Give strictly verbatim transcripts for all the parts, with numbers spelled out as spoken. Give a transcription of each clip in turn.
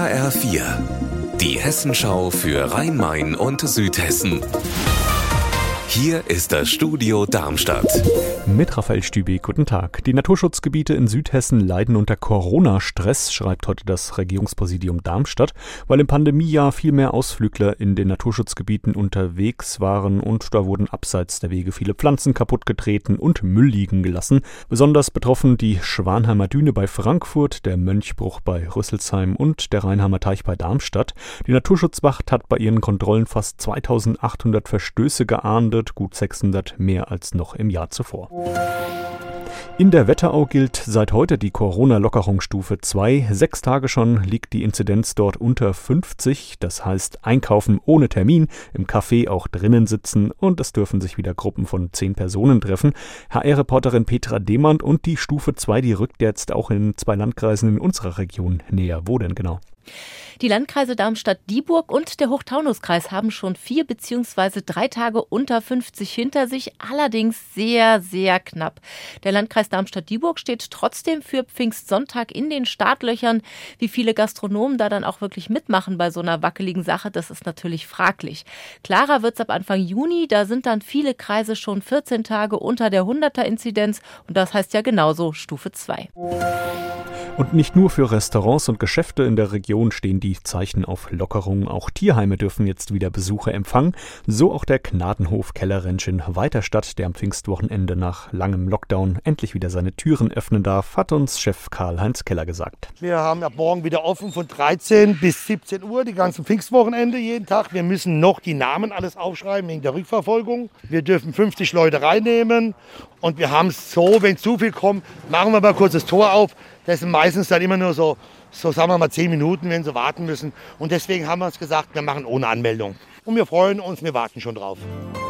H R vier, die Hessenschau für Rhein-Main und Südhessen. Hier ist das Studio Darmstadt. Mit Raphael Stübi, guten Tag. Die Naturschutzgebiete in Südhessen leiden unter Corona-Stress, schreibt heute das Regierungspräsidium Darmstadt, weil im Pandemiejahr viel mehr Ausflügler in den Naturschutzgebieten unterwegs waren und da wurden abseits der Wege viele Pflanzen kaputtgetreten und Müll liegen gelassen. Besonders betroffen die Schwanheimer Düne bei Frankfurt, der Mönchbruch bei Rüsselsheim und der Rheinheimer Teich bei Darmstadt. Die Naturschutzwacht hat bei ihren Kontrollen fast zweitausendachthundert Verstöße geahndet, gut sechshundert mehr als noch im Jahr zuvor. In der Wetterau gilt seit heute die Corona-Lockerung Stufe zwei. Sechs Tage schon liegt die Inzidenz dort unter fünfzig. Das heißt, einkaufen ohne Termin, im Café auch drinnen sitzen und es dürfen sich wieder Gruppen von zehn Personen treffen. H R-Reporterin Petra Demand, und die Stufe zwei, die rückt jetzt auch in zwei Landkreisen in unserer Region näher. Wo denn genau? Die Landkreise Darmstadt-Dieburg und der Hochtaunuskreis haben schon vier bzw. drei Tage unter fünfzig hinter sich, allerdings sehr, sehr knapp. Der Landkreis Darmstadt-Dieburg steht trotzdem für Pfingstsonntag in den Startlöchern. Wie viele Gastronomen da dann auch wirklich mitmachen bei so einer wackeligen Sache, das ist natürlich fraglich. Klarer wird's ab Anfang Juni, da sind dann viele Kreise schon vierzehn Tage unter der hunderter-Inzidenz und das heißt ja genauso Stufe zwei. Und nicht nur für Restaurants und Geschäfte in der Region stehen die Zeichen auf Lockerung. Auch Tierheime dürfen jetzt wieder Besucher empfangen. So auch der Gnadenhof Kellerentsch in Weiterstadt, der am Pfingstwochenende nach langem Lockdown endlich wieder seine Türen öffnen darf, hat uns Chef Karl-Heinz Keller gesagt. Wir haben ab morgen wieder offen von dreizehn bis siebzehn Uhr, die ganzen Pfingstwochenende jeden Tag. Wir müssen noch die Namen alles aufschreiben wegen der Rückverfolgung. Wir dürfen fünfzig Leute reinnehmen. Und wir haben es so, wenn zu viel kommt, machen wir mal kurz das Tor auf. Das sind meistens dann immer nur so, so sagen wir mal zehn Minuten, wenn sie warten müssen. Und deswegen haben wir uns gesagt, wir machen ohne Anmeldung. Und wir freuen uns, wir warten schon drauf.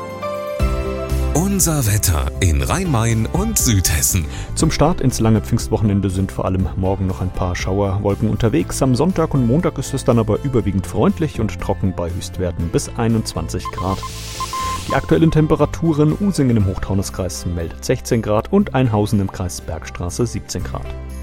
Unser Wetter in Rhein-Main und Südhessen. Zum Start ins lange Pfingstwochenende sind vor allem morgen noch ein paar Schauerwolken unterwegs. Am Sonntag und Montag ist es dann aber überwiegend freundlich und trocken bei Höchstwerten bis einundzwanzig Grad. Die aktuellen Temperaturen: Usingen im Hochtaunuskreis meldet sechzehn Grad und Einhausen im Kreis Bergstraße siebzehn Grad.